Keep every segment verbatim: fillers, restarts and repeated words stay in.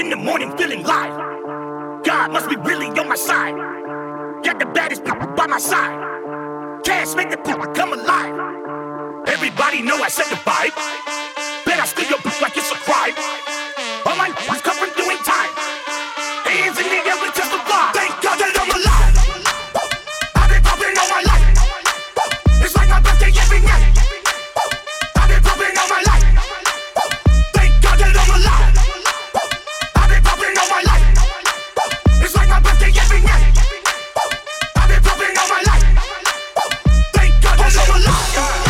in the morning feeling live. God must be really on my side. Got the baddest people by my side. Cash make the people come alive. Everybody know I set the vibe. Bet I steal your bitch like it's a crime. All my niggas come from doing time. Hands in the air with just a vibe. Thank God that I'm alive. I've been popping all my life. It's like my birthday every night. I've been popping all my life. Thank God that I'm alive. I've been popping all my life. It's like my birthday every night. I've been popping all my life. Thank God that I'm alive.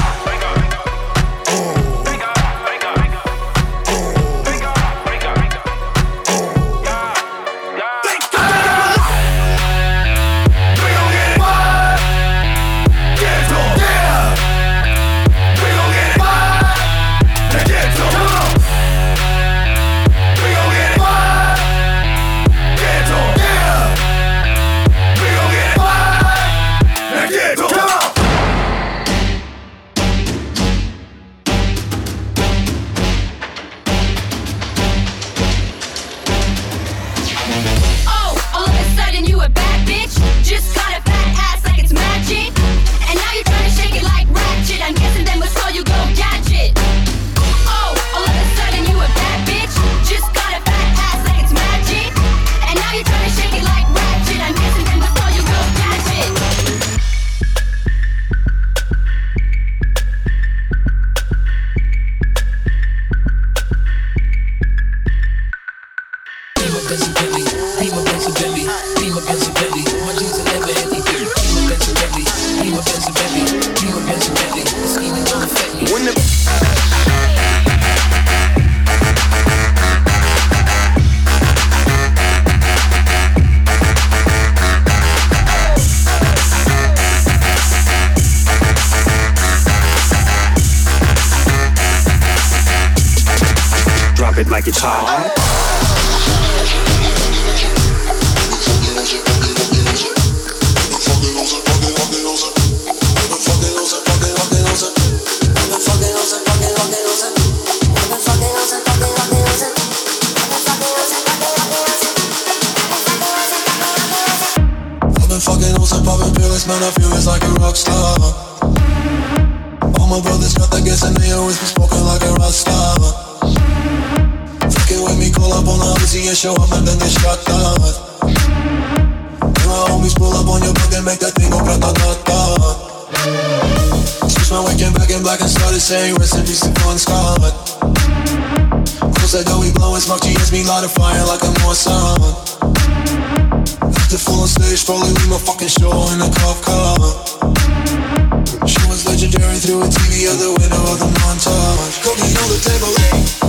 Like it's hot. I've been fucking on some poppin' pills, man, I feel it's like a rock star. All my brothers got that gas and they always be smoking like a rock star. With me, call up on the Uzi and show up and then they shot down. And my homies pull up on your block and make that thing go grata-ta-ta. Switch my weekend back in black and started saying rest in peace to Bon Scott. Close that door, we blowin' smoke, G S me light a fire like a Mossad. After full on stage, probably leave my fucking show in a cop car. She was legendary through a T V out the window of the montage. Cookie on the table, eh?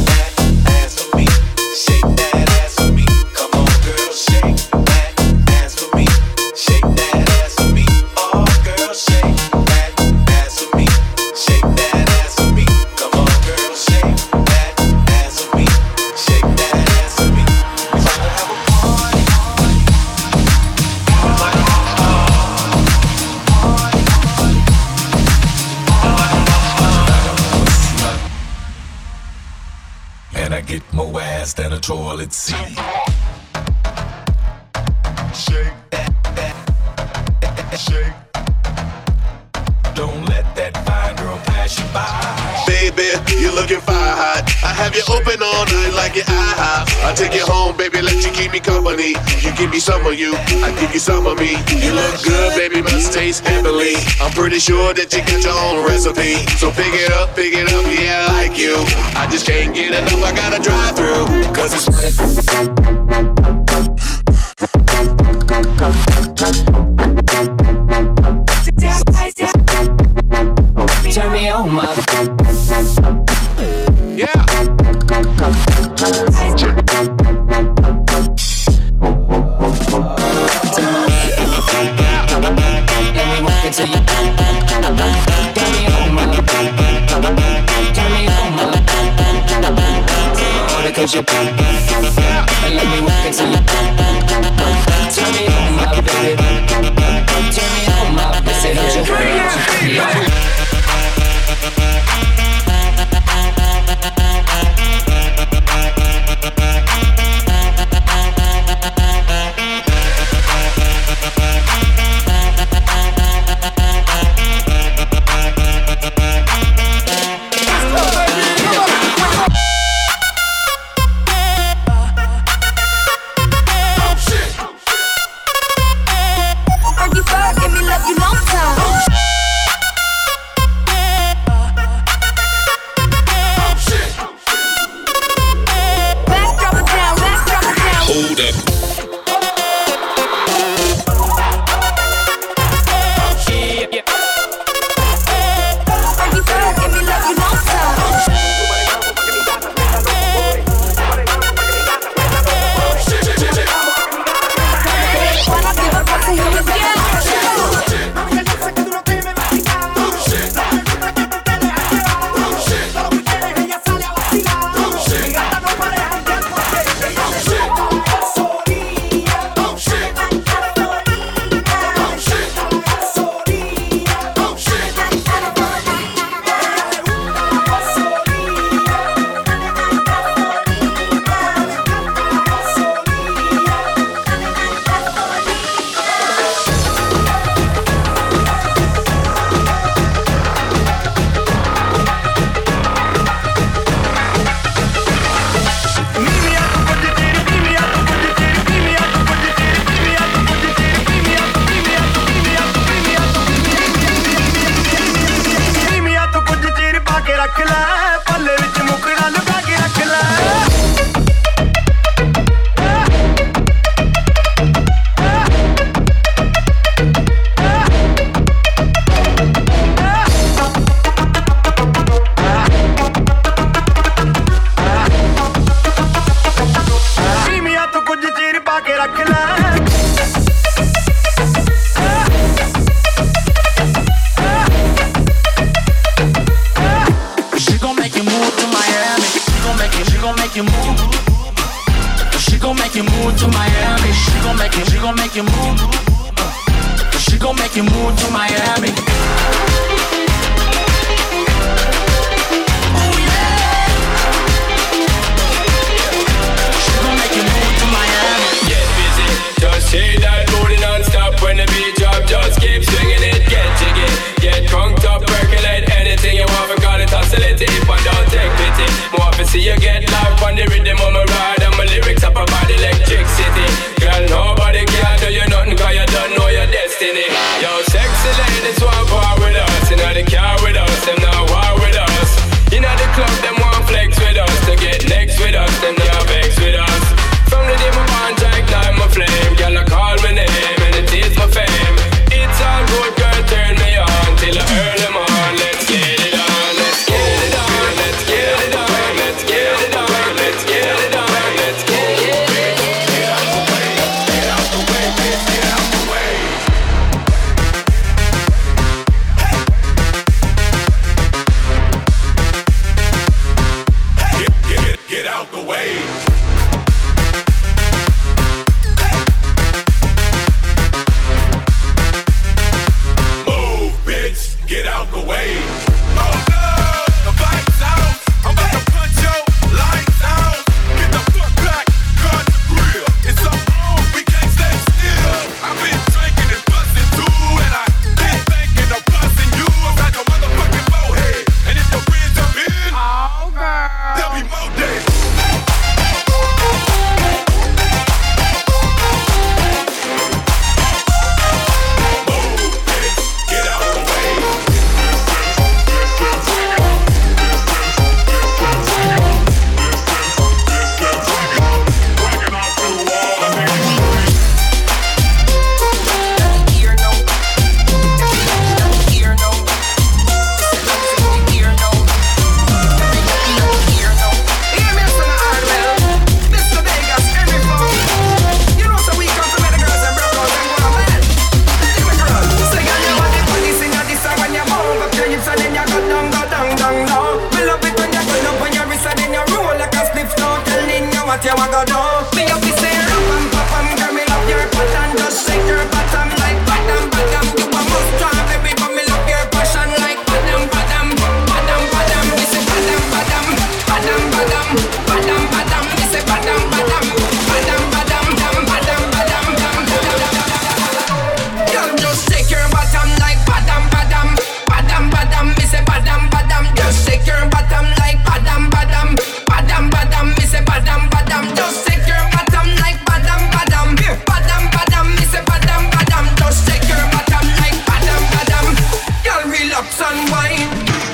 Shake that ass for me, come on girl, shake that ass for me, shake that ass for me, oh girl, shake that ass for me, shake that ass for me, come on girl, shake that ass for me, shake that ass for me. We about to have a party, and I get more ass than a toilet seat. shake that, that, that, shake. Don't let that fine girl pass you by. Baby, you're looking fire hot. I have you open all night like your IHOP. I take you home, baby, let you keep me company. You give me some of you, I give you some of me. You look good, baby, must taste heavenly. I'm pretty sure that you got your own recipe. So pick it up, pick it up, yeah, I like you. I just can't get enough, I gotta drive through. Cause it's turn me on, my yeah. Cause you and let me walk into you. Turn me on, my baby. Turn me on, my baby. make you move to Miami. Oh yeah. She gon' make you move to Miami. Get busy, just shake that booty non-stop. When the beat drop, just keep swinging it. Get jiggy, get crunked up, percolate anything you want. Forgot it, oscillate it, but don't take pity. More to see you get live on the rhythm of my ride. And my lyrics up about electricity. Girl, nobody can do you nothing, cause you don't know your destiny. Yo, sexy ladies want war with us. You know the car with us, them not war with us. You know the club, them want flex with us. To get next with us, them not vex with us. From the day my bond, I ignite my flame. Girl, I call my name and it is my fame. It's all good, girl, turn me on till I earn them on. Let's get it on, let's get it on, let's get it on, let's get it on, let's get it on, let's get it on. Get out the way, get out the way, bitch, get out the way. Get, get, get, get out the way. Get out the way. Oh no, the lights out. I'm about to punch your lights out. Get the fuck back, cut the grill. It's all on, we can't stay still. I've been drinking and busting too, and I been thinking of busting you. I'm like a motherfucking bowhead, and if the wind jump in, oh girl, there'll be more days. You a go do? Me up to say rum pam pam, girl me love your pattern. Just shake your bottom like bottom bottom. You a must try baby, but me love your passion like bottom bottom, bottom bottom. Me say bottom bottom, bottom bottom, bottom bottom. Me say bottom bottom, bottom bottom, bottom bottom, bottom. Girl just shake your bottom like bottom bottom, bottom bottom. Me say bottom bottom. Just shake your bottom like bottom bottom, bottom bottom. Me say bottom. Just shake your bottom like bottom, bottom, bottom, bottom. Me say bottom, bottom. Just shake your bottom like bottom, bottom. Girl, relax and wine.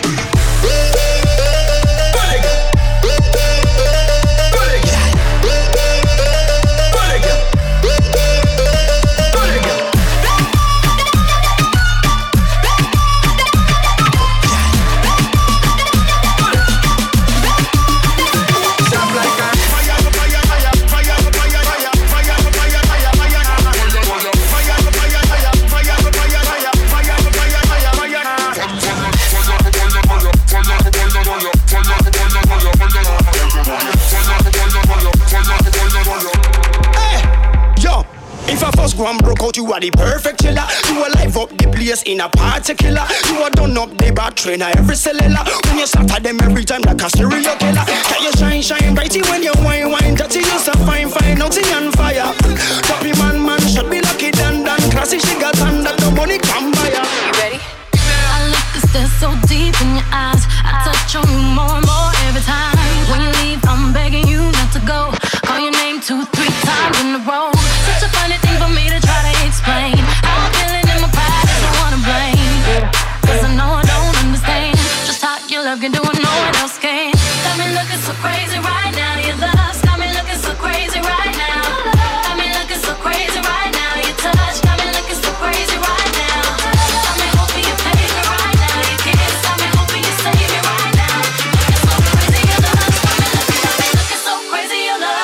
One broke out, you are the perfect killer. You are live up the place in a particular. You are done up the battery in every cellular. When you slaughter them every time like a serial killer. Can you shine, shine brighty when you wine, wine dirty? You so fine, fine, nothing on fire. Toppy man, man, should be lucky, dan, dan. Classy, she got under, no money come by her. You ready? I look cause they're so deep in your eyes. I touch on you more and more every time. When you leave, I'm begging you not to go. Call your name two, three times in a row. Such a funny thing for me to try to explain. How I'm feeling in my pride, I don't wanna blame. Cause I know I don't understand just how your love can do what no one else can. Got me looking so crazy right now. Your love's got me looking so crazy right now. Got me looking so crazy right now. Your touch got me looking so crazy right now. Got me hoping you pay me right now. Your kiss got me hoping you save me right now. Looking so crazy, your love got me looking, got me looking so crazy, your love.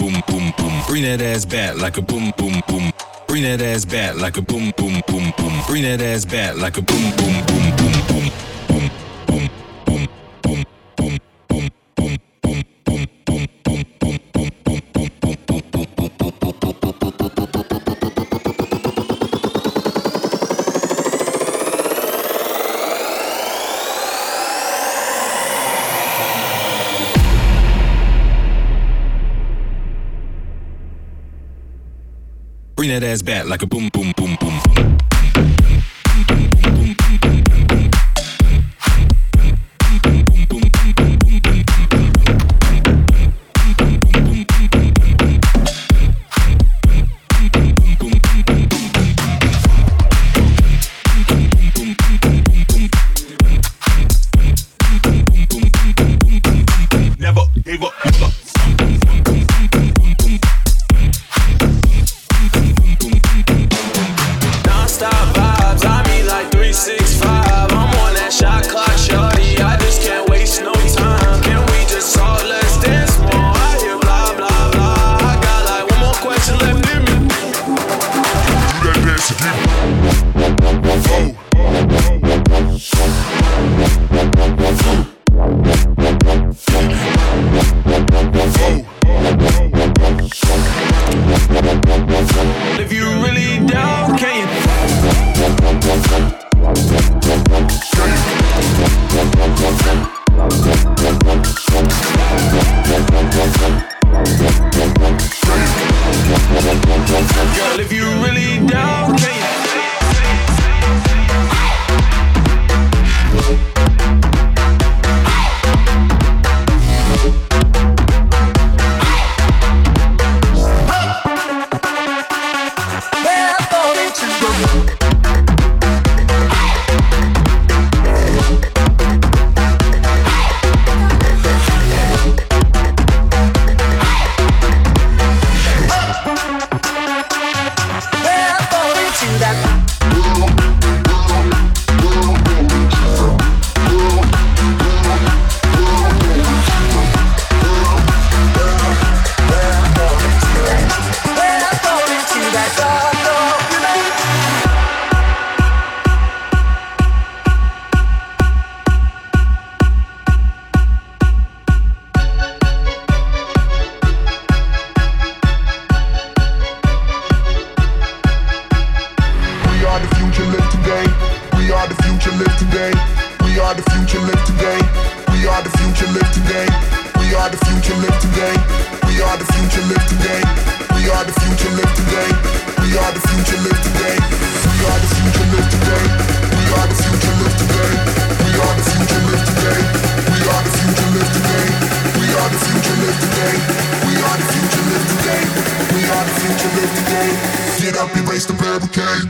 boom boom boom. Bring that ass back like a boom boom boom. Bring that ass back like a boom boom boom boom. Bring that ass back like a boom boom boom boom boom. Bring that ass back like a boom, boom, boom, boom, boom. Never gave up, never. If you really down, can you? Girl, if you really down, can you? Get up, erase the barricade.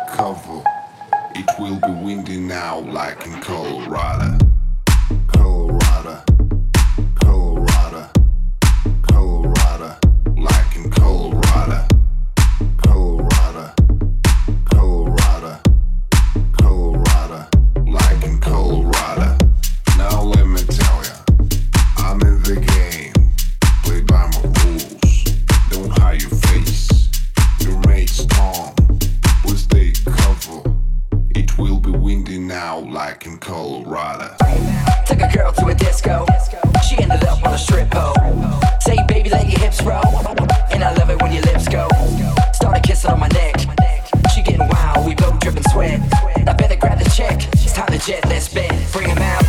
cover. It will be windy now like in Colorado. Colorado, Colorado, Colorado, like in Colorado. Colorado, Colorado, Colorado, like in Colorado. Now let me tell ya, I'm in the game. Play by my rules. Don't hide your face. Your mate's calm. Please take cover. It will be windy now like in Colorado. Took a girl to a disco. She ended up on a strip pole. Say, baby, let your hips roll. And I love it when your lips go. Started kissing on my neck. She getting wild, we both dripping sweat. I better grab the check. It's time to jet, let's bet. Bring him out.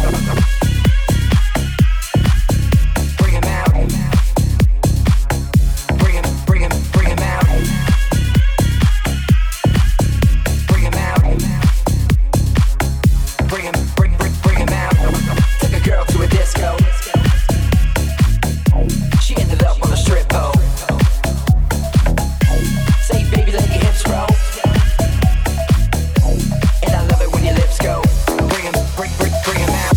Bring him out. Bring him, bring him, bring him out. Bring him out. Bring him, bring, bring, bring him out. Took a girl to a disco. She ended up on a strip pole. Say, baby, let your hips roll. And I love it when your lips go. Bring him, bring, bring, bring him out.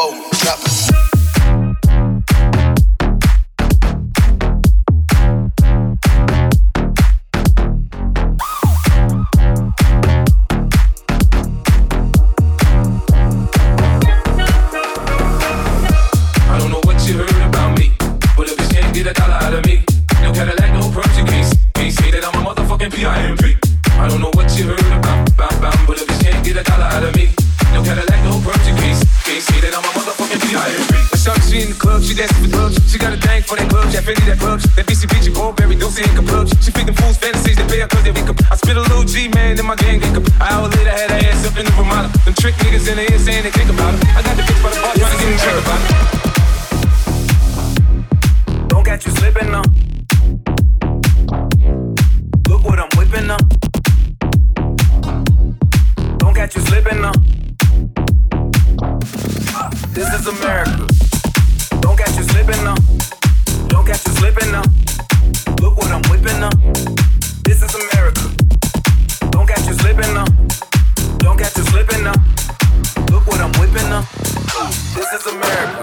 Whoa, drop it. In the ear saying they think about it. I got the bitch by the bar trying to get me drink about it. Don't catch you slipping now. Look what I'm whipping up. Don't catch you slipping now. This is America. Don't catch you slipping now. Don't catch you slipping now. Look what I'm whipping up. This is America. Don't catch you slipping now. Don't catch you slipping now. Look what I'm whipping up. This is America.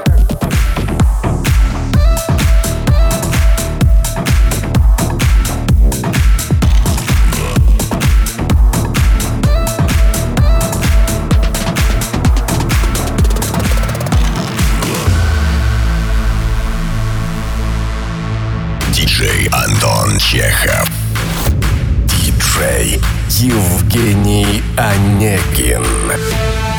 диджей Антон Чехов. диджей Евгений Онегин.